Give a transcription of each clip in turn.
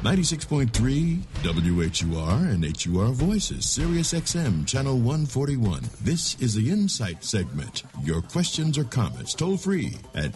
96.3 WHUR and HUR Voices, Sirius XM, Channel 141. This is the Insight segment. Your questions or comments toll free at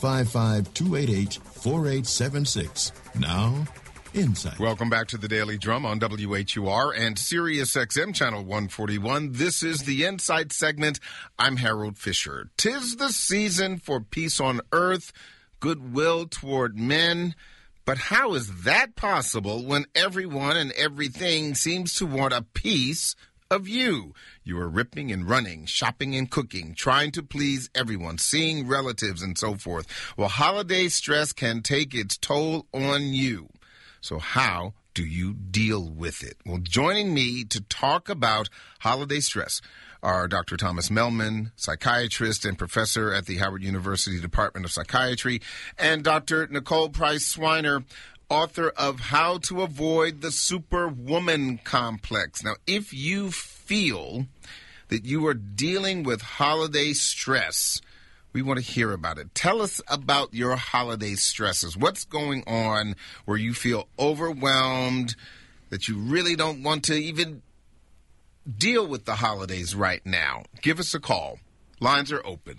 855-288-4876. Now, Insight. Welcome back to the Daily Drum on WHUR and Sirius XM Channel 141. This is the Insight segment. I'm Harold Fisher. 'Tis the season for peace on earth, goodwill toward men. But how is that possible when everyone and everything seems to want a piece of you? You are ripping and running, shopping and cooking, trying to please everyone, seeing relatives and so forth. Well, holiday stress can take its toll on you. So how do you deal with it? Well, joining me to talk about holiday stress are Dr. Thomas Mehlman, psychiatrist and professor at the Howard University Department of Psychiatry, and Dr. Nicole Price Swiner, author of How to Avoid the Superwoman Complex. Now, if you feel that you are dealing with holiday stress, we want to hear about it. Tell us about your holiday stresses. What's going on where you feel overwhelmed, that you really don't want to even deal with the holidays right now? Give us a call. Lines are open.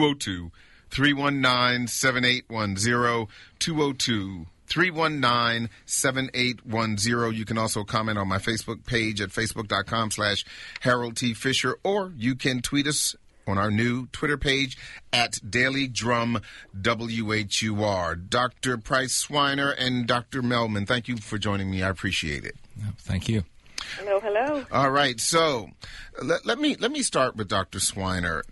202-319-7810, 202-319-7810. You can also comment on my Facebook page at facebook.com/Harold T. Fisher, or you can tweet us on our new Twitter page at Daily Drum WHUR. Dr. Price Swiner and Dr. Mehlman, thank you for joining me. I appreciate it. Thank you. Hello, hello. All right, so let me start with Dr. Swiner,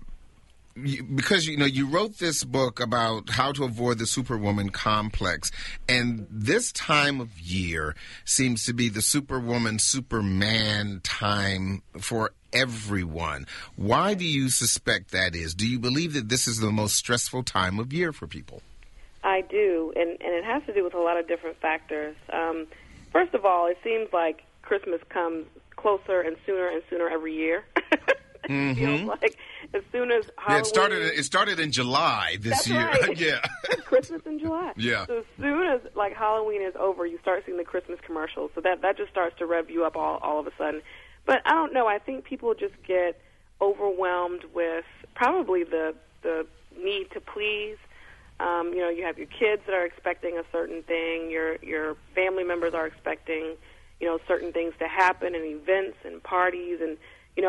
because you wrote this book about how to avoid the Superwoman complex, and this time of year seems to be the Superwoman, Superman time for everyone. Why do you suspect that is? Do you believe that this is the most stressful time of year for people? I do, and it has to do with a lot of different factors. First of all, it seems like Christmas comes closer and sooner every year. It feels like as soon as Halloween... it started in July this year. Right. Yeah. Christmas in July. Yeah. So as soon as Halloween is over, you start seeing the Christmas commercials. So that just starts to rev you up all of a sudden. But I don't know. I think people just get overwhelmed with probably the need to please. You have your kids that are expecting a certain thing. Your family members are expecting certain things to happen, and events and parties, and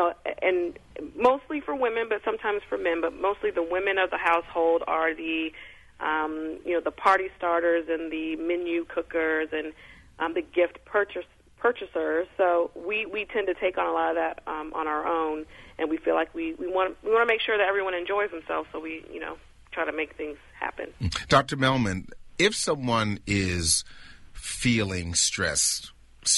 and mostly for women, but sometimes for men. But mostly the women of the household are the the party starters and the menu cookers and the gift purchasers. So we tend to take on a lot of that on our own, and we feel like we want to make sure that everyone enjoys themselves. So we try to make things happen. Dr. Mehlman, if someone is feeling stressed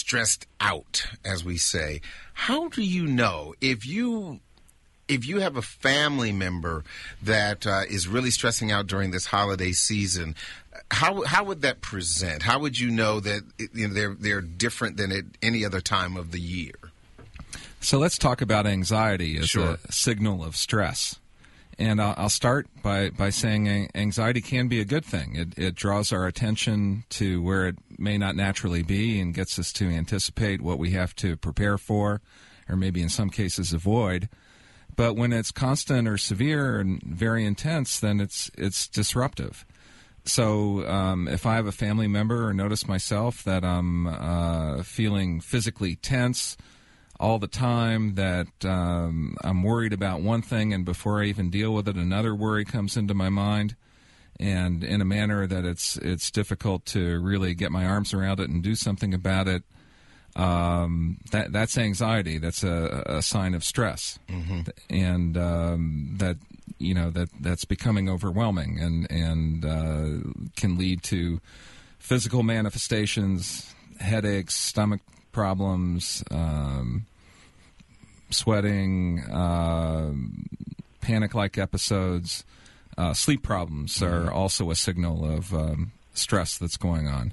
out, as we say, how do you know if you have a family member that is really stressing out during this holiday season? How would that present? How would you know that they're different than at any other time of the year? So let's talk about anxiety as Sure. a signal of stress. And I'll start by saying anxiety can be a good thing. It draws our attention to where it may not naturally be and gets us to anticipate what we have to prepare for, or maybe in some cases avoid. But when it's constant or severe and very intense, then it's disruptive. So if I have a family member or notice myself that I'm feeling physically tense all the time, that I'm worried about one thing, and before I even deal with it, another worry comes into my mind, and in a manner that it's difficult to really get my arms around it and do something about it, that's anxiety. That's a sign of stress, and that's becoming overwhelming and can lead to physical manifestations, headaches, stomach problems, sweating, panic-like episodes. Sleep problems are also a signal stress that's going on.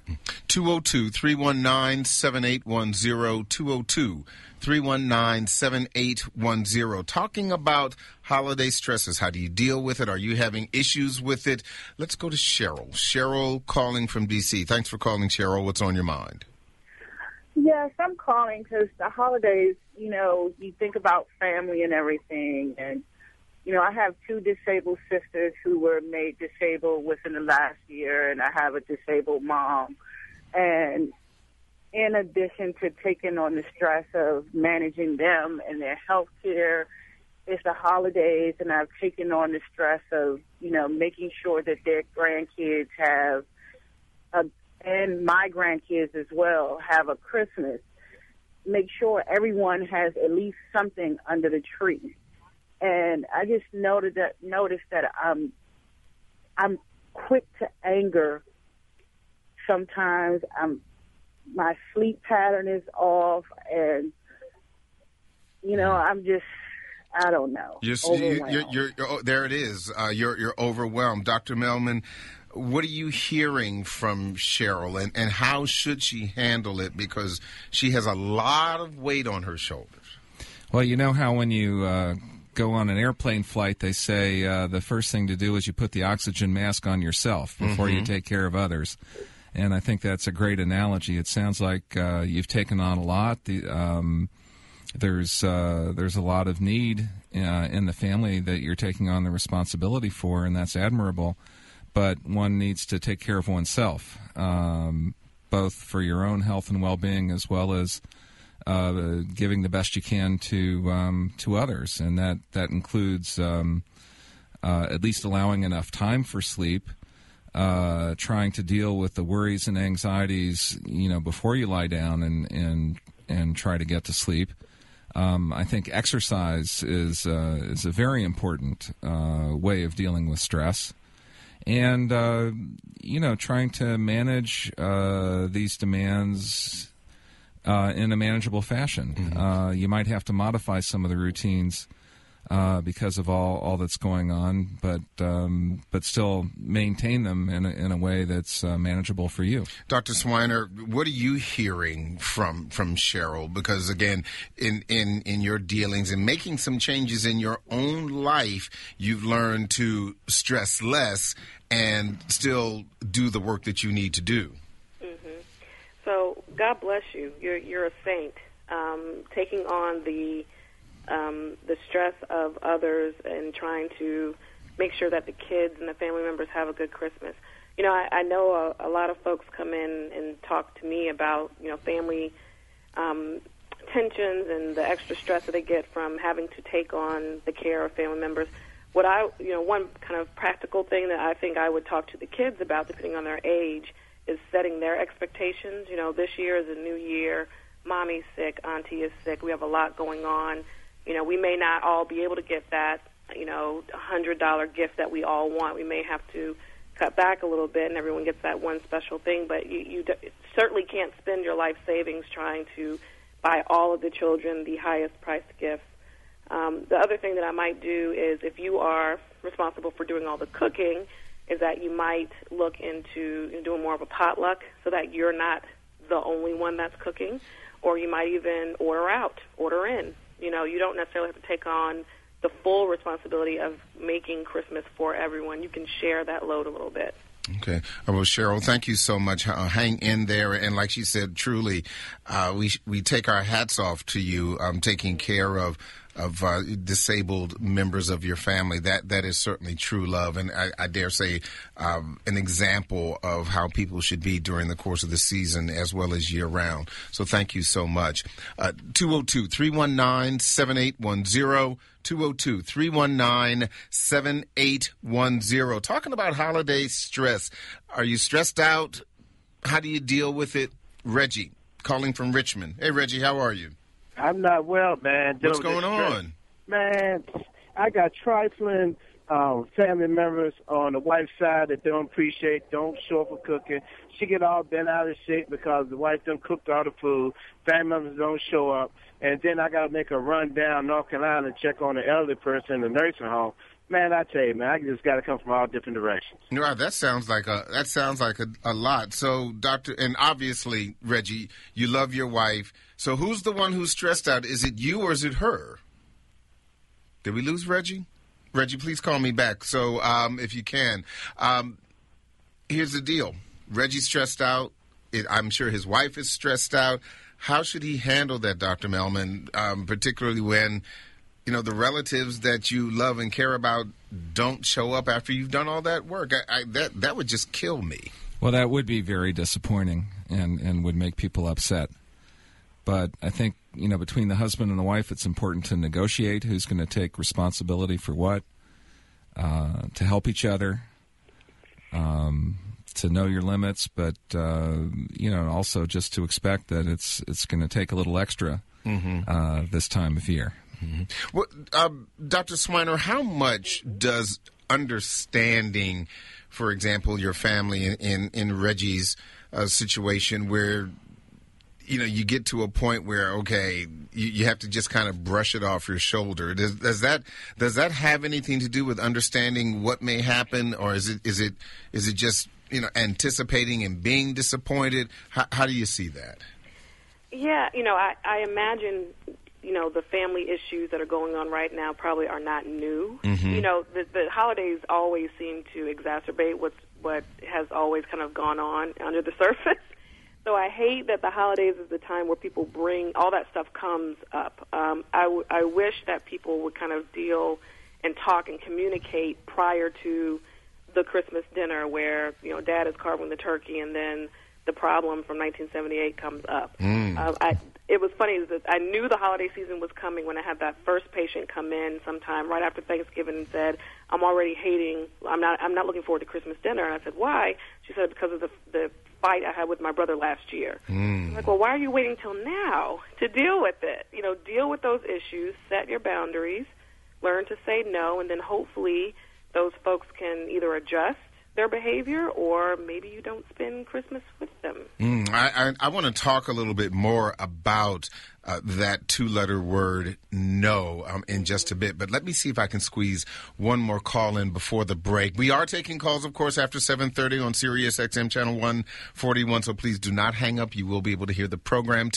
202-319-7810, 202-319-7810. Talking about holiday stresses. How do you deal with it? Are you having issues with it? Let's go to Cheryl. Cheryl calling from D.C. Thanks for calling, Cheryl. What's on your mind? Yes, I'm calling because the holidays, you think about family and everything. And, I have two disabled sisters who were made disabled within the last year, and I have a disabled mom. And in addition to taking on the stress of managing them and their health care, it's the holidays, and I've taken on the stress of, making sure that their grandkids have and my grandkids as well have a Christmas. Make sure everyone has at least something under the tree. And I just noticed that I'm quick to anger. Sometimes my sleep pattern is off, and I'm just, I don't know. You're there it is. You're overwhelmed. Dr. Mehlman, what are you hearing from Cheryl, and how should she handle it? Because she has a lot of weight on her shoulders. Well, you know how when you go on an airplane flight, they say the first thing to do is you put the oxygen mask on yourself before you take care of others. And I think that's a great analogy. It sounds like you've taken on a lot. There's a lot of need in the family that you're taking on the responsibility for, and that's admirable. But one needs to take care of oneself, both for your own health and well-being, as well as giving the best you can to others, and that includes at least allowing enough time for sleep, trying to deal with the worries and anxieties, before you lie down and try to get to sleep. I think exercise is a very important way of dealing with stress. And, trying to manage these demands in a manageable fashion. You might have to modify some of the routines because of all that's going on, but still maintain them in a way that's manageable for you. Dr. Swiner, what are you hearing from Cheryl? Because again, in your dealings and making some changes in your own life, you've learned to stress less and still do the work that you need to do. So God bless you. You're a saint. Taking on the stress of others and trying to make sure that the kids and the family members have a good Christmas. I know a lot of folks come in and talk to me about, family tensions and the extra stress that they get from having to take on the care of family members. One kind of practical thing that I think I would talk to the kids about, depending on their age, is setting their expectations. This year is a new year. Mommy's sick. Auntie is sick. We have a lot going on. We may not all be able to get that, $100 gift that we all want. We may have to cut back a little bit, and everyone gets that one special thing. But you certainly can't spend your life savings trying to buy all of the children the highest priced gifts. The other thing that I might do is, if you are responsible for doing all the cooking, is that you might look into doing more of a potluck so that you're not the only one that's cooking, or you might even order in. You don't necessarily have to take on the full responsibility of making Christmas for everyone. You can share that load a little bit. Okay. Well, Cheryl, thank you so much. Hang in there. And like she said, truly, we take our hats off to you taking care of disabled members of your family. That is certainly true love, and I dare say an example of how people should be during the course of the season as well as year-round. So thank you so much. 202-319-7810, 202-319-7810. Talking about holiday stress. Are you stressed out? How do you deal with it? Reggie, calling from Richmond. Hey, Reggie, how are you? I'm not well, man. What's going on? Man, I got trifling family members on the wife's side that don't show up for cooking. She get all bent out of shape because the wife done cooked all the food. Family members don't show up. And then I got to make a run down North Carolina and check on the elderly person in the nursing home. Man, I tell you, man, I just got to come from all different directions. Wow, that sounds like a lot. So, Doctor, and obviously, Reggie, you love your wife. So, who's the one who's stressed out? Is it you or is it her? Did we lose Reggie? Reggie, please call me back. So, if you can, here's the deal: Reggie's stressed out. I'm sure his wife is stressed out. How should he handle that, Dr. Mehlman, particularly when the relatives that you love and care about don't show up after you've done all that work? That would just kill me. Well, that would be very disappointing and would make people upset. But I think, between the husband and the wife, it's important to negotiate who's going to take responsibility for what, to help each other, to know your limits, but, also just to expect that it's going to take a little extra this time of year. Mm-hmm. Well, Dr. Swiner, how much does understanding, for example, your family in Reggie's situation where, you get to a point where, okay, you have to just kind of brush it off your shoulder. Does that have anything to do with understanding what may happen, or is it just, anticipating and being disappointed? How do you see that? Yeah, I imagine the family issues that are going on right now probably are not new. Mm-hmm. The holidays always seem to exacerbate what has always kind of gone on under the surface. So I hate that the holidays is the time where people bring all that stuff comes up. I wish that people would kind of deal and talk and communicate prior to the Christmas dinner where, Dad is carving the turkey and then the problem from 1978 comes up. It was funny that I knew the holiday season was coming when I had that first patient come in sometime right after Thanksgiving and said, I'm not looking forward to Christmas dinner. And I said, why? She said, because of the fight I had with my brother last year. I'm like, well, why are you waiting till now to deal with it? Deal with those issues, set your boundaries, learn to say no, and then hopefully those folks can either adjust their behavior or maybe you don't spend Christmas with them. I want to talk a little bit more about that two-letter word, no, in just a bit. But let me see if I can squeeze one more call in before the break. We are taking calls, of course, after 7:30 on Sirius XM Channel 141, so please do not hang up. You will be able to hear the program,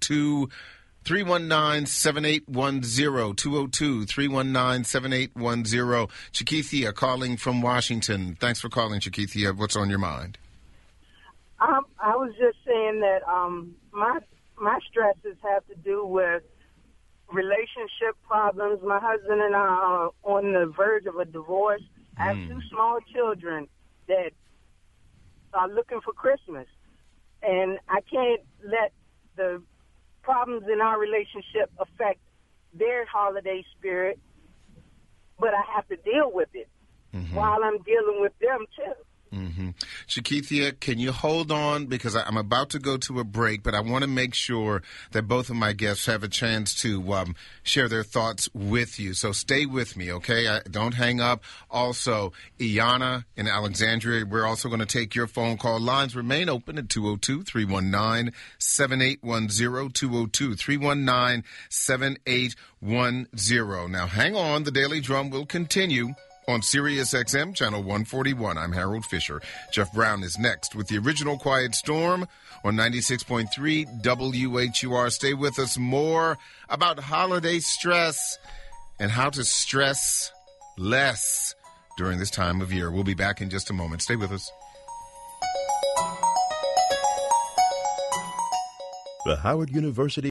202-319-7810, 202-319-7810. Chikithia calling from Washington. Thanks for calling, Chikithia. What's on your mind? I was just saying that my stresses have to do with relationship problems. My husband and I are on the verge of a divorce. I have two small children that are looking for Christmas, and I can't let the problems in our relationship affect their holiday spirit, but I have to deal with it while I'm dealing with them too. Chikithia, can you hold on? Because I'm about to go to a break, but I want to make sure that both of my guests have a chance to share their thoughts with you. So stay with me, okay? Don't hang up. Also, Iana in Alexandria, we're also going to take your phone call. Lines remain open at 202-319-7810, 202-319-7810. Now, hang on. The Daily Drum will continue on Sirius XM Channel 141. I'm Harold Fisher. Jeff Brown is next with the original Quiet Storm on 96.3 WHUR. Stay with us. More about holiday stress and how to stress less during this time of year. We'll be back in just a moment. Stay with us. The Howard University